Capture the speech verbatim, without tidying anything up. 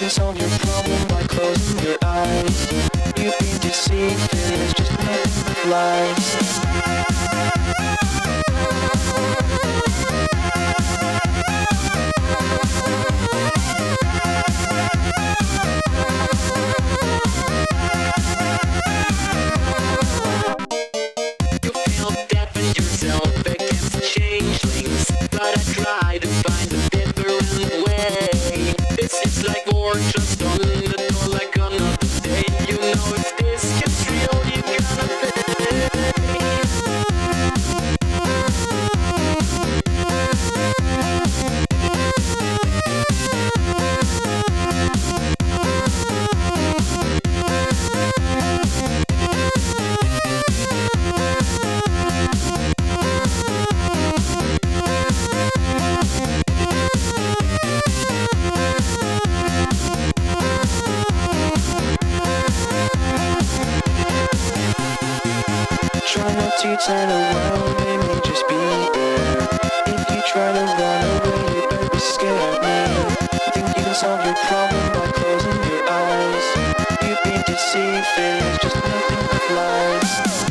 can solve your problem by closing your eyes. You've been deceived, there's just nothing but lies. You feel deaf in yourself against changelings, but I try to find a different way. This is like war just on the door like another day. You know if this gets real, you gotta pay. Try not to turn around, they may just be there. If you try to run away, you better be scared, man. Think you can solve your problem by closing your eyes. You've been deceived, there's just nothing but lies.